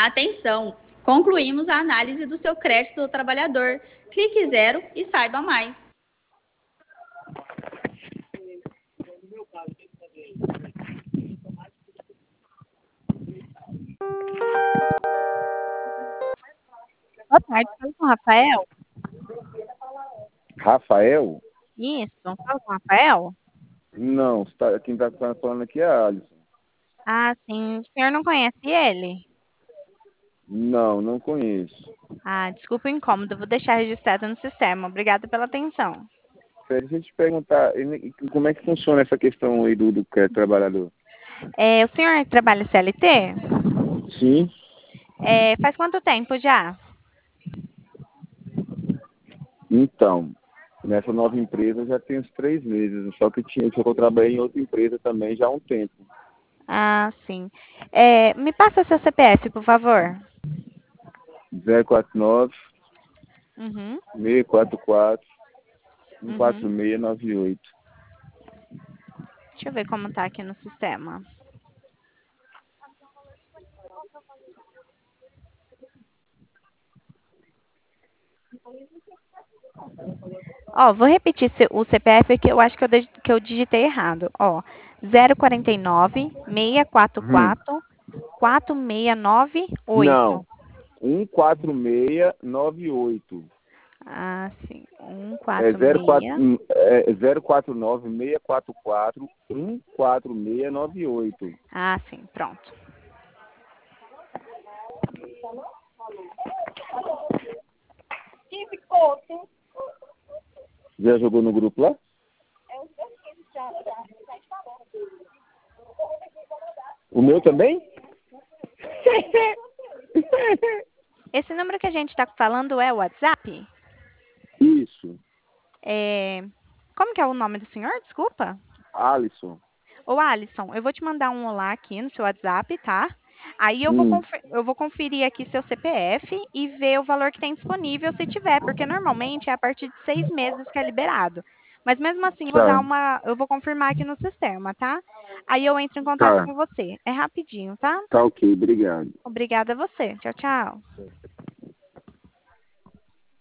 Atenção! Concluímos a análise do seu crédito do trabalhador. Clique zero e saiba mais. Boa tarde, falo com o Rafael. Rafael? Isso, falo com o Rafael? Não, quem está falando aqui é a Alisson. Ah, sim. O senhor não conhece ele? Não, não conheço. Ah, desculpa o incômodo, vou deixar registrado no sistema. Obrigada pela atenção. Deixa eu te perguntar, como é que funciona essa questão aí do crédito trabalhador? O senhor trabalha CLT? Sim. Faz quanto tempo já? Então, nessa nova empresa já tem uns 3 meses, só que eu trabalhei em outra empresa também já há um tempo. Ah, sim. Me passa seu CPF, por favor. 049 Uhum, 644 uhum. 14698. Deixa eu ver como tá aqui no sistema. Ó, vou repetir o CPF que eu acho que eu digitei errado. Ó, 049 Hum. 644 4698. Não, 14698. Ah, sim. É 04, 146. 049 644 14698. Ah, sim, pronto. Já jogou no grupo lá? O meu também? Esse número que a gente está falando é o WhatsApp? Isso. Como que é o nome do senhor? Desculpa. Alisson. Ô, Alisson, eu vou te mandar um olá aqui no seu WhatsApp, tá? Aí Hum, eu vou conferir aqui seu CPF e ver o valor que tem disponível, se tiver, porque normalmente é a partir de 6 meses que é liberado. Mas mesmo assim, tá, eu vou confirmar aqui no sistema, tá? Aí eu entro em contato tá, com você. É rapidinho, tá? tá ok, obrigado. Obrigada a você. Tchau, tchau.